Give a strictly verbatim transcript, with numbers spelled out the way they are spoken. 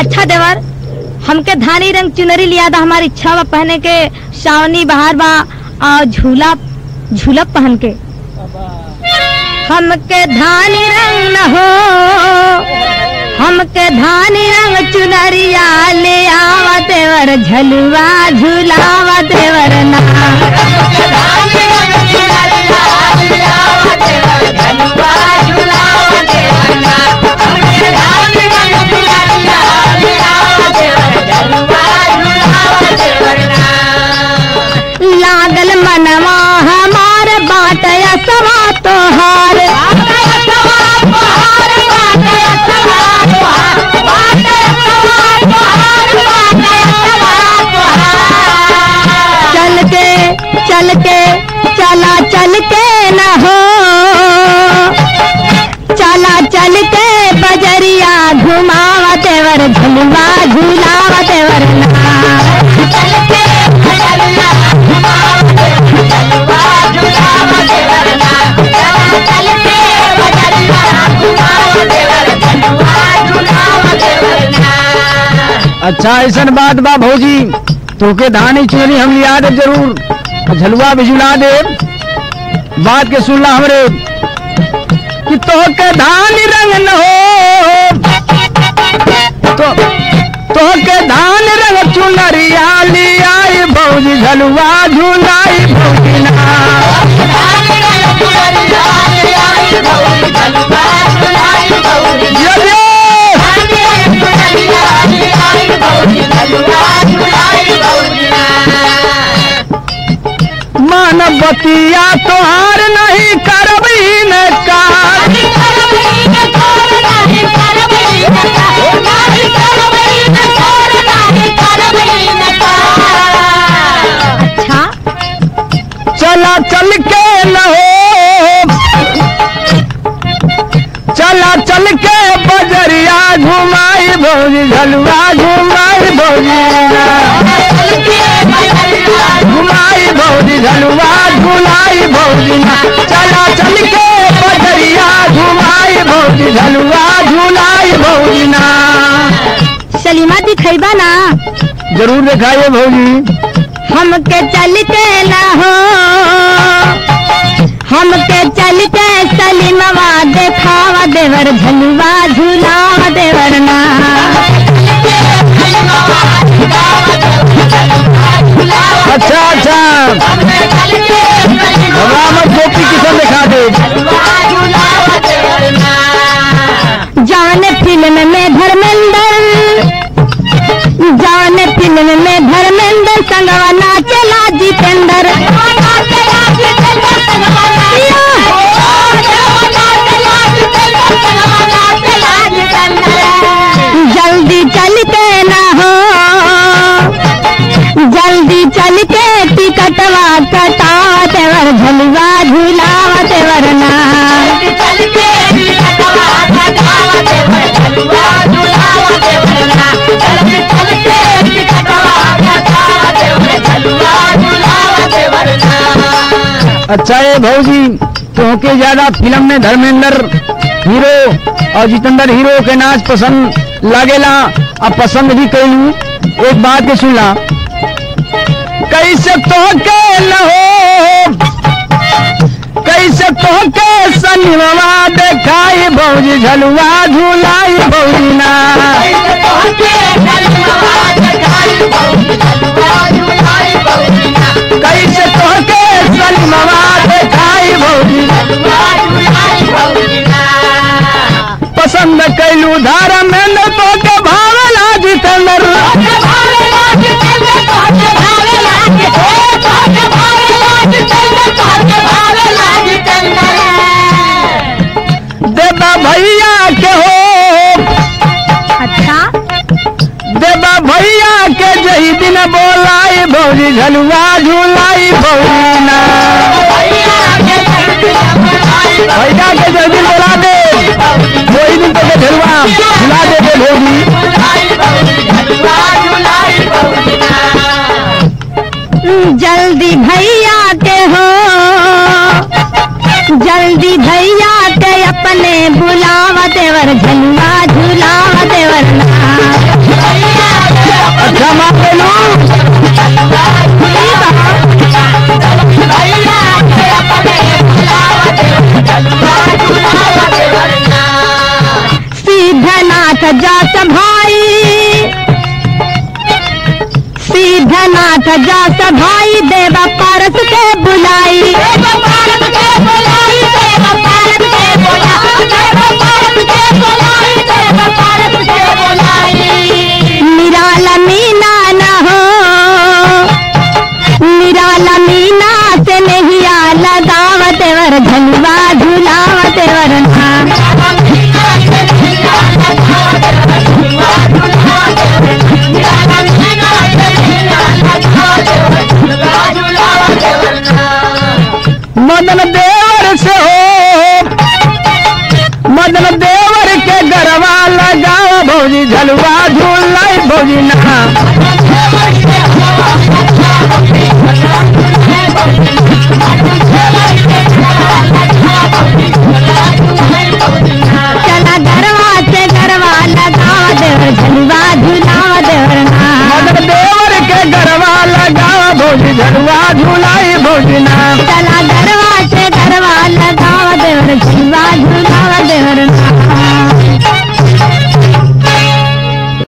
अच्छा देवर, हमके धानी रंग चुनरी लिया था, हमारी इच्छा बा पहने के, सावनी बहार बा और झूला झूला पहन के। हमके धानी रंग न हो, हमके धानी रंग चुनरिया ले आवा देवर, झलुआ झूलावा देवर ना। लागल मनवा हमार बाटया सवा तोहार, चल के चल के चला चल के न हो, चला चल के बजरिया घुमावा देवर, झुलवा झूलावा देवर ना। अच्छा ऐसा बात बा भौजी, तोके धानी चुनरी हम लिया दे जरूर, झलुआ भी झुला दे। बात के सुनला हमरे कि तोके धानी रंग न हो, तो तोके धानी रंग चुनरिया लिया भौजी, झलुआ झुलाई भौजी ना। मानवतिया तोहार नहीं करबी न कार, अच्छा चला चल के न हो, चला चल के बजरिया घुमाई भौजी, झलुआ घुमाई भौजी घुमाई भौजी, झलुआ झुलाई भौजी ना। चला चल के बजरिया घुमाई भौजी, झलुआ झुलाई भौजी ना। सलीमा दिखैबा ना? जरूर दिखाइए भौजी। हमके चल के ना हो, हमके चल के सलीमवा देखावा देवर, झलुआ झूलावा देवर ना। अच्छा अच्छा मत गोपी किशन दिखा दे। जाने फिल्म में धर्मेंद्र, जाने फिल्म में धर्मेंद्र संगवा नाचेला जितेंद्र, जल्दी चल के ना हो, जल्दी चल के टिकटवा कटावा देवर, झलुआ झूलावा देवर ना। अच्छा ये भौजी, तुमके ज्यादा फिल्म में धर्मेंद्र हीरो और जितेंद्र हीरो के नाच पसंद लागेला, अब पसंद भी कैलू। एक बात के सुनला, कैसे तोहके न हो, कैसे तोहके सनिमवा देखाई भौजी, झलुआ झुलाई भौजी ना। कैसे तोहके सनिमवा देखाई भौजी, पसंद कैलू धर्मेंद्र तोहके भावेला जितेंद्र, देवा भैया के हो, अच्छा देवा भैया के जही दिन बोलाई भौजी, झलुआ झुलाई भौजी ना। भैया के जही दिन बोला दे, वही दिन तो झलुआ झुला दे दे भौजी। जल्दी भैया के हो, जल्दी भैया के अपने बुलावा देवर, झलुआ झूलावा देवर ना। जास भाई, सिद्धनाथ जास भाई, देवा पारस के बुलाई, देवा पारस के बुलाई, देवा पारस के बुलाई, देवा पारस के बुलाई, देवा पारस के बुलाई। निराला मीना न हो, निराला मीना से नहीं आला दावत वर, झलवा झुलावत वर ना। मदन देवर से हो, मदन देवर के गरबा लगाओ भौजी, झलवा झूलाई भौजी ना। चला गरबा से गरबा लगाओ देवर, झलवा झुलाओ देवर ना। मदन देवर के गरबा लगाओ भौजी, झलवा झूलाई भौजी ना। चला गरबा से गरबा लगाओ देवर, झलवा झुलाओ देवर ना।